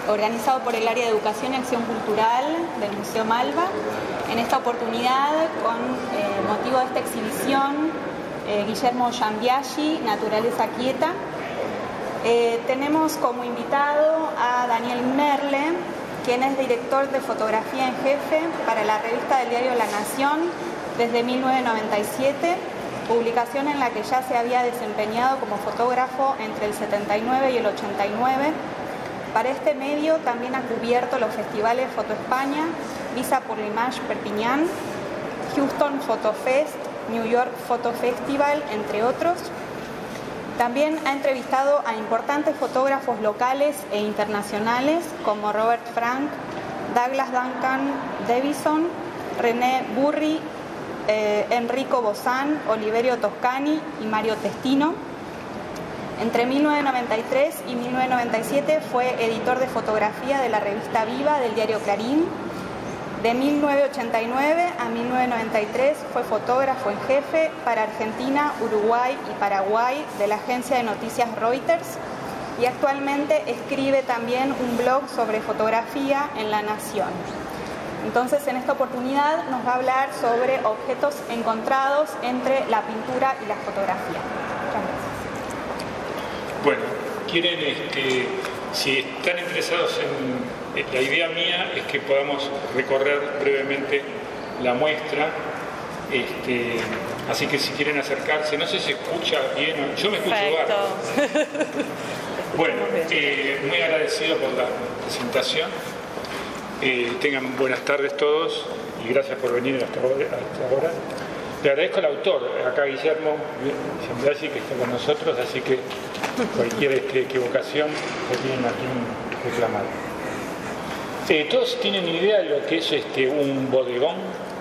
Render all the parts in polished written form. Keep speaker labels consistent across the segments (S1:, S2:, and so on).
S1: organizado por el área de Educación y Acción Cultural del Museo Malva. En esta oportunidad, con motivo de esta exhibición, Guillermo Giambiaggi, Naturaleza Quieta. Tenemos como invitado a Daniel Merle, quien es director de fotografía en jefe para la revista del diario La Nación desde 1997, publicación en la que ya se había desempeñado como fotógrafo entre el 79 y el 89. Para este medio también ha cubierto los festivales Foto España, Visa pour l'Image Perpignan, Houston Photo Fest, New York Photo Festival, entre otros. También ha entrevistado a importantes fotógrafos locales e internacionales como Robert Frank, Douglas Duncan Davison, René Burri, Enrico Bozán, Oliverio Toscani y Mario Testino. Entre 1993 y 1997 fue editor de fotografía de la revista Viva del diario Clarín. De 1989 a 1993 fue fotógrafo en jefe para Argentina, Uruguay y Paraguay de la agencia de noticias Reuters, y actualmente escribe también un blog sobre fotografía en La Nación. Entonces, en esta oportunidad nos va a hablar sobre objetos encontrados entre la pintura y la fotografía. Muchas gracias.
S2: Bueno, si están interesados en... La idea mía es que podamos recorrer brevemente la muestra, así que si quieren acercarse, no sé si se escucha bien, yo me escucho bárbaro. Bueno, muy agradecido por la presentación. Tengan buenas tardes todos y gracias por venir hasta ahora. Le agradezco al autor, acá Guillermo Giambiaggi, que está con nosotros, así que cualquier equivocación se tienen aquí reclamar. ¿Todos tienen idea de lo que es un bodegón?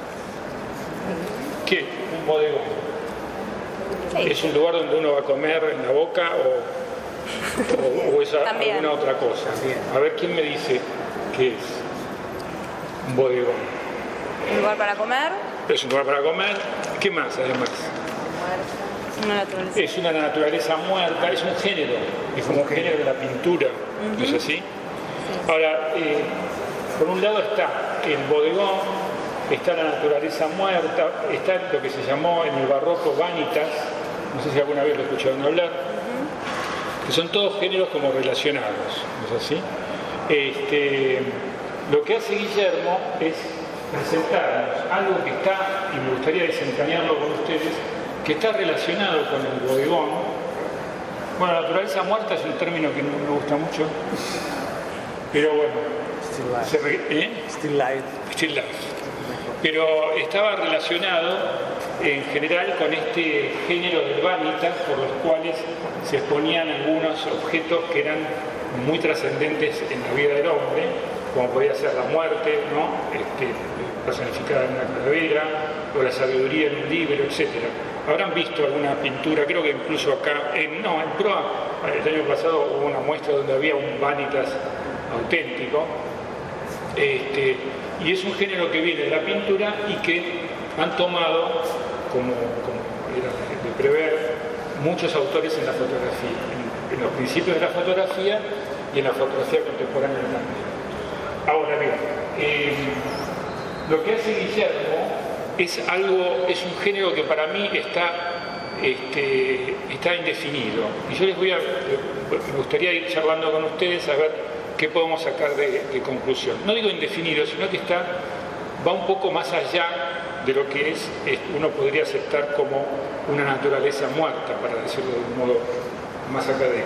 S2: ¿Qué? Un bodegón. Sí. ¿Es un lugar donde uno va a comer en la boca o es alguna otra cosa? A ver, ¿quién me dice qué es un bodegón?
S3: ¿Un lugar para comer?
S2: Es un lugar para comer. ¿Qué más, además?
S3: Una naturaleza.
S2: Es una naturaleza muerta, es un género. Es como un género de la pintura, ¿no es así? Sí. Ahora, por un lado está el bodegón, está la naturaleza muerta, está lo que se llamó en el barroco vanitas, no sé si alguna vez lo escucharon hablar, que son todos géneros como relacionados, ¿no es así? Lo que hace Guillermo es presentarnos algo que está, y me gustaría desentrañarlo con ustedes, que está relacionado con el bodegón. Bueno, la naturaleza muerta es un término que no me gusta mucho, pero bueno.
S4: Still life.
S2: Still life. Pero estaba relacionado en general con este género de vanitas por los cuales se exponían algunos objetos que eran muy trascendentes en la vida del hombre, como podía ser la muerte, ¿no? Personificada en una calavera, o la sabiduría en un libro, etc. Habrán visto alguna pintura, creo que incluso acá, en Proa, el año pasado hubo una muestra donde había un vanitas auténtico. Y es un género que viene de la pintura y que han tomado, como era de prever, muchos autores en la fotografía, en los principios de la fotografía y en la fotografía contemporánea también. Ahora bien, lo que hace Guillermo es un género que para mí está indefinido. Y yo me gustaría ir charlando con ustedes a ver qué podemos sacar de conclusión. No digo indefinido, sino que va un poco más allá de lo que uno podría aceptar como una naturaleza muerta, para decirlo de un modo más académico.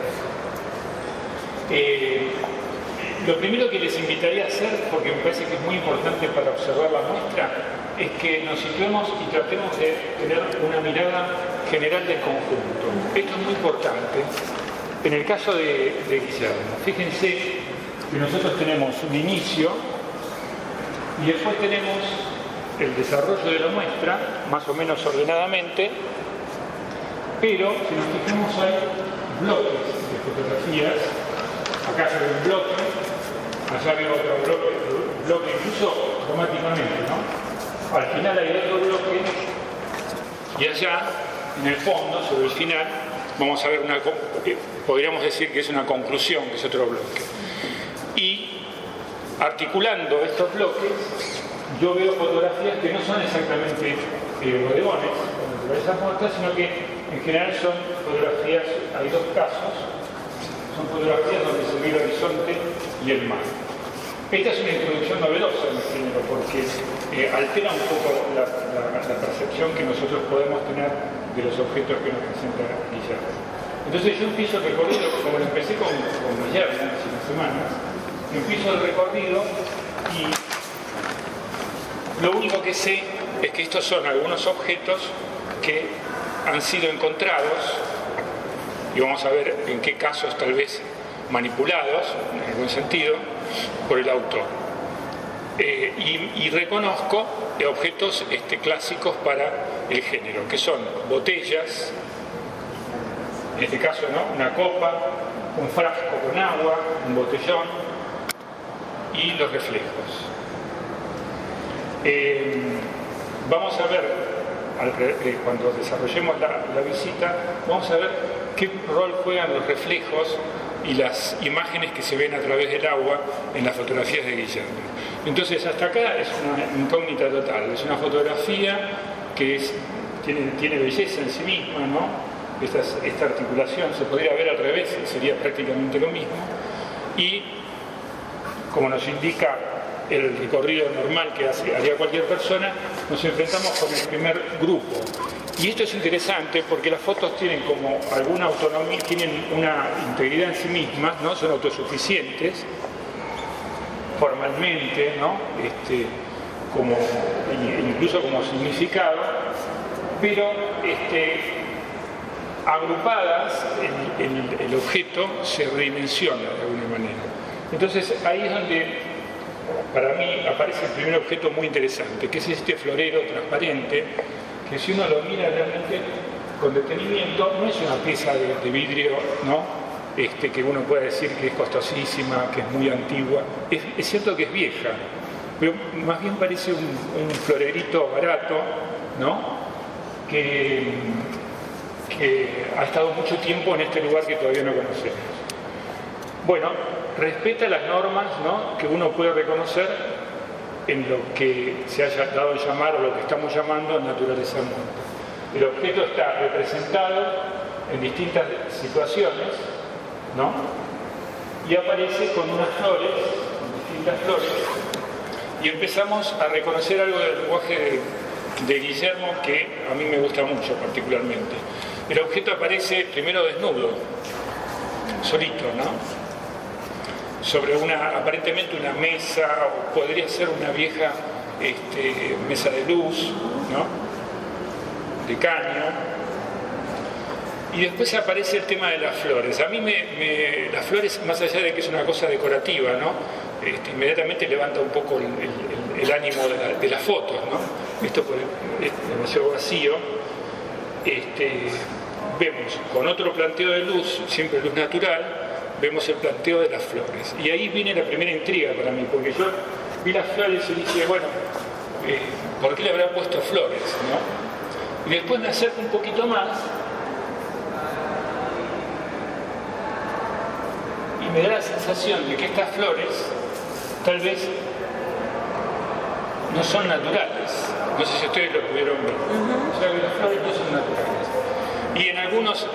S2: Lo primero que les invitaría a hacer, porque me parece que es muy importante para observar la muestra, es que nos situemos y tratemos de tener una mirada general del conjunto. Esto es muy importante. En el caso de Guillermo, fíjense que nosotros tenemos un inicio y después tenemos el desarrollo de la muestra, más o menos ordenadamente, pero si nos fijamos hay bloques de fotografías. Acá se ve un bloque, allá veo otro bloque incluso automáticamente, ¿no? Al final hay otro bloque y allá, en el fondo, sobre el final, vamos a ver podríamos decir que es una conclusión, que es otro bloque. Y articulando estos bloques, yo veo fotografías que no son exactamente bodegones, con naturaleza muerta, sino que en general son fotografías, hay dos casos, son fotografías donde se ve el horizonte y el mar. Esta es una introducción novedosa en el género porque altera un poco la percepción que nosotros podemos tener de los objetos que nos presenta Guillermo. Entonces yo empiezo el recorrido, como lo empecé con Guillermo hace unas semanas, empiezo el recorrido y lo único que sé es que estos son algunos objetos que han sido encontrados, y vamos a ver en qué casos tal vez manipulados, en algún sentido, por el autor. Y reconozco objetos clásicos para el género, que son botellas, en este caso ¿no? Una copa, un frasco con agua, un botellón y los reflejos. Vamos a ver, cuando desarrollemos la visita, vamos a ver qué rol juegan los reflejos y las imágenes que se ven a través del agua en las fotografías de Guillermo. Entonces hasta acá es una incógnita total, es una fotografía que tiene belleza en sí misma, ¿no? Esta articulación se podría ver al revés, sería prácticamente lo mismo, y como nos indica el recorrido normal que haría cualquier persona, nos enfrentamos con el primer grupo. Y esto es interesante porque las fotos tienen como alguna autonomía, tienen una integridad en sí mismas, ¿no? Son autosuficientes, formalmente, ¿no? Incluso como significado, pero agrupadas el objeto se redimensiona de alguna manera. Entonces ahí es donde para mí aparece el primer objeto muy interesante, que es este florero transparente, que si uno lo mira realmente con detenimiento, no es una pieza de vidrio, ¿no? Que uno pueda decir que es costosísima, que es muy antigua. Es cierto que es vieja, pero más bien parece un florerito barato, ¿no? Que ha estado mucho tiempo en este lugar que todavía no conocemos. Bueno, respeta las normas, ¿no? Que uno puede reconocer en lo que se haya dado a llamar o lo que estamos llamando naturaleza muerta. El objeto está representado en distintas situaciones, ¿no? Y aparece con unas flores, con distintas flores, y empezamos a reconocer algo del lenguaje de Guillermo que a mí me gusta mucho particularmente. El objeto aparece primero desnudo, solito, ¿no? Sobre aparentemente una mesa, o podría ser una vieja mesa de luz, ¿no? De caño. Y después aparece el tema de las flores. A mí las flores, más allá de que es una cosa decorativa, ¿no? Inmediatamente levanta un poco el ánimo de las fotos, ¿no? Esto es demasiado vacío. Vemos con otro planteo de luz, siempre luz natural, vemos el planteo de las flores. Y ahí viene la primera intriga para mí, porque yo vi las flores y dije, bueno, ¿por qué le habrá puesto flores, no? Y después me acerco un poquito más y me da la sensación de que estas flores tal vez no son naturales. No sé si ustedes lo pudieron ver. O sea, que las flores no son naturales. Y en algunos,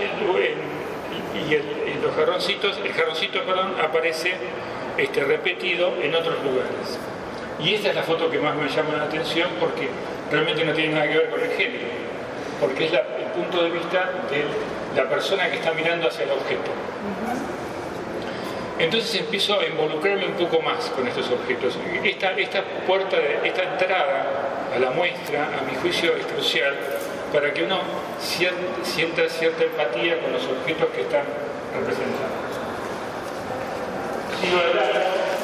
S2: los jarroncitos, el jarroncito aparece repetido en otros lugares. Y esta es la foto que más me llama la atención porque realmente no tiene nada que ver con el género, porque es el punto de vista de la persona que está mirando hacia el objeto. Entonces empiezo a involucrarme un poco más con estos objetos. Esta puerta, esta entrada a la muestra, a mi juicio, es crucial para que uno sienta cierta empatía con los objetos que están representados. Sigo adelante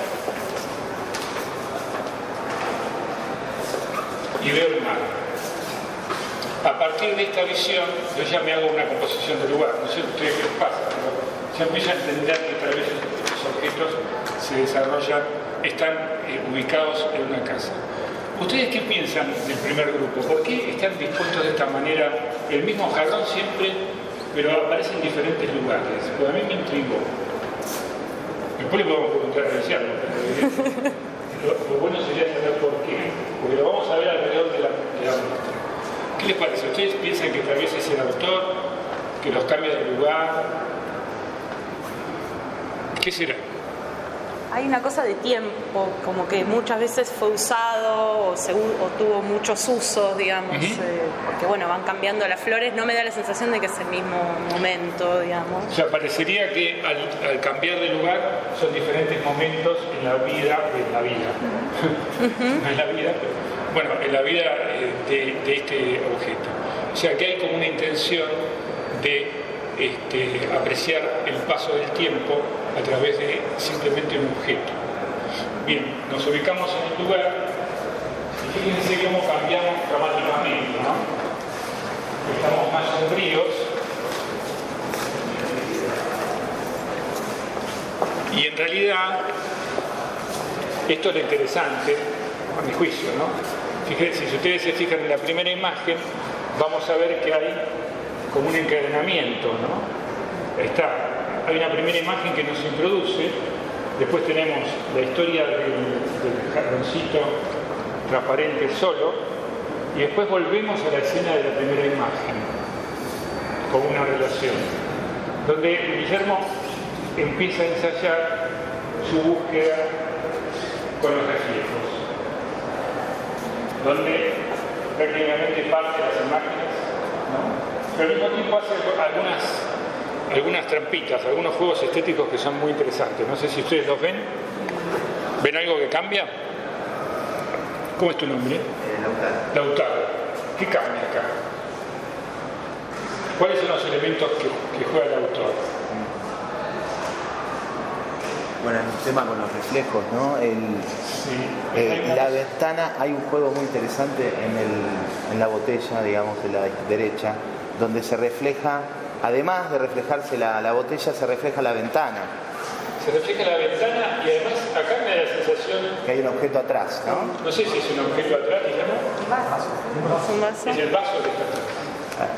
S2: y veo el mar. A partir de esta visión, yo ya me hago una composición del lugar. No sé ustedes qué les pasa, pero ya empiezo a entender que tal vez los objetos se desarrollan, están ubicados en una casa. ¿Ustedes qué piensan del primer grupo? ¿Por qué están dispuestos de esta manera? El mismo jarrón siempre, pero aparece en diferentes lugares. Pues a mí me intrigó. Me Después le podemos preguntar a Luciano, pero lo bueno sería saber por qué, porque lo vamos a ver alrededor de la muestra. ¿Qué les parece? ¿Ustedes piensan que tal vez es el autor, que los cambia de lugar? ¿Qué será?
S3: Hay una cosa de tiempo, como que muchas veces fue usado o tuvo muchos usos, digamos, porque bueno, van cambiando las flores, no me da la sensación de que es el mismo momento, digamos.
S2: O sea, parecería que al cambiar de lugar son diferentes momentos en la vida, no en la vida, pero bueno, en la vida de este objeto. O sea, que hay como una intención de apreciar el paso del tiempo a través de simplemente un objeto. Bien, nos ubicamos en el lugar y fíjense cómo cambiamos dramáticamente, ¿no? Estamos más sombríos y en realidad esto es lo interesante, a mi juicio, ¿no? Fíjense, si ustedes se fijan en la primera imagen, vamos a ver que hay como un encadenamiento, ¿no? Hay una primera imagen que nos introduce, después tenemos la historia del jarroncito transparente solo, y después volvemos a la escena de la primera imagen, con una relación, donde Guillermo empieza a ensayar su búsqueda con los reflejos, donde prácticamente parte de las imágenes, ¿no? Pero al mismo tiempo hace algunas trampitas, algunos juegos estéticos que son muy interesantes. No sé si ustedes los ven. ¿Ven algo que cambia? ¿Cómo es tu nombre? Lautaro. ¿Qué cambia acá? ¿Cuáles son los elementos que juega el autor?
S5: Bueno, el tema con los reflejos, ¿no? La ventana, hay un juego muy interesante en la botella, digamos, de la derecha, donde se refleja, además de reflejarse la botella, se refleja la ventana.
S2: Se refleja la ventana y además acá me da la sensación
S5: que hay un objeto atrás, ¿no?
S2: No sé si es un objeto atrás, digamos.
S3: ¿Un vaso?
S2: Es el vaso que está atrás.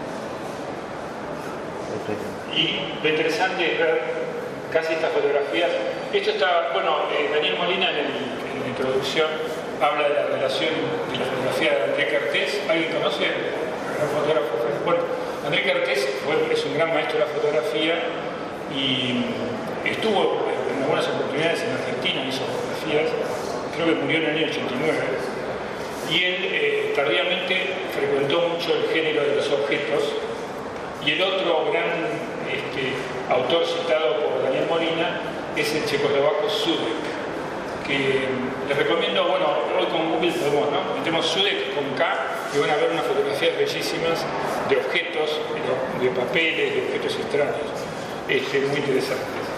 S2: Y lo interesante es ver casi estas fotografías. Esto está, bueno, Daniel Molina en la introducción habla de la relación de la fotografía de André Cartés. ¿Alguien conoce al fotógrafo? Bueno, André Cartés es un gran maestro de la fotografía y estuvo en algunas oportunidades en Argentina, hizo fotografías, creo que murió en el año 89. Y él tardíamente frecuentó mucho el género de los objetos. Y el otro gran autor citado por Daniel Molina es el checoslovaco Sudek, que les recomiendo, bueno, hoy con Google podemos, ¿no? Metemos Sudek con K y van a ver unas fotografías bellísimas de objetos, de papeles, de objetos extraños, muy interesantes.